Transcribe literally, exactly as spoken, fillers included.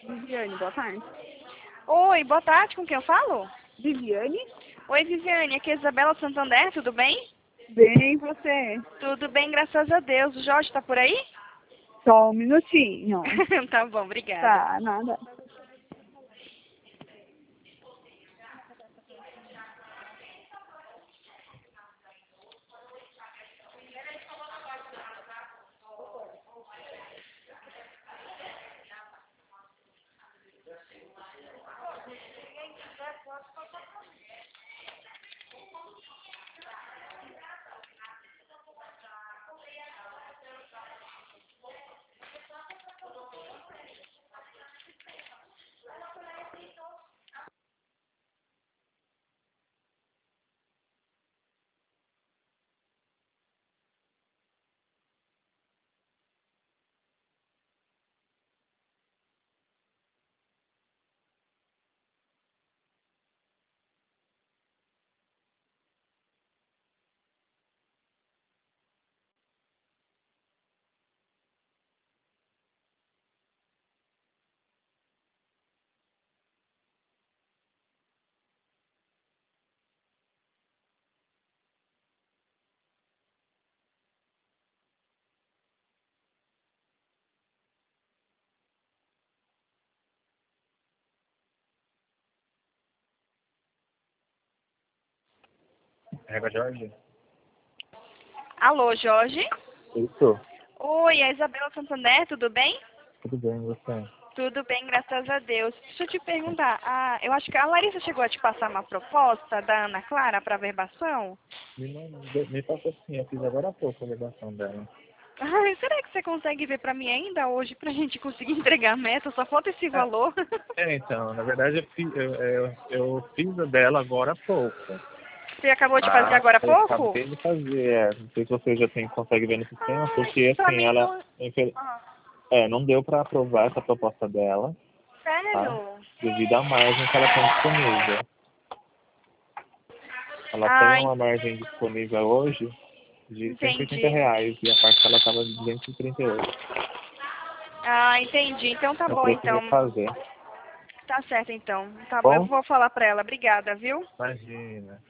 Viviane, boa tarde. Oi, boa tarde, com quem eu falo? Viviane? Oi, Viviane, aqui é Isabela Santander, tudo bem? Bem, e você? Tudo bem, graças a Deus. O Jorge tá por aí? Só um minutinho. Tá bom, obrigada. Tá, nada. Rega Jorge? Alô, Jorge? Isso. Oi, é a Isabela Santander, tudo bem? Tudo bem, você? Tudo bem, graças a Deus. Deixa eu te perguntar, ah, eu acho que a Larissa chegou a te passar uma proposta da Ana Clara para verbação? Me, manda- me passou sim, eu fiz agora há pouco a ligação dela. Ai, será que você consegue ver para mim ainda hoje pra gente conseguir entregar a meta? Só falta esse É, valor. é, então, na verdade eu fiz, eu, eu, eu fiz a dela agora há pouco. Você acabou de fazer Ah, agora há eu pouco? acabei de fazer, é, não sei se você já tem, consegue ver no sistema, Ai, porque pra assim, mim ela, não... infel- Ah, é, não deu para aprovar essa proposta dela, tá? sério? Devido à margem que ela tem disponível. Ela tem Ai, uma margem disponível hoje de cento e oitenta entendi. reais e a parte ela estava de duzentos e trinta e oito. Ah, entendi. Então tá Eu bom, teria que então. refazer. Tá certo, então. Tá bom, eu Bom? vou falar pra ela. Obrigada, viu? Imagina.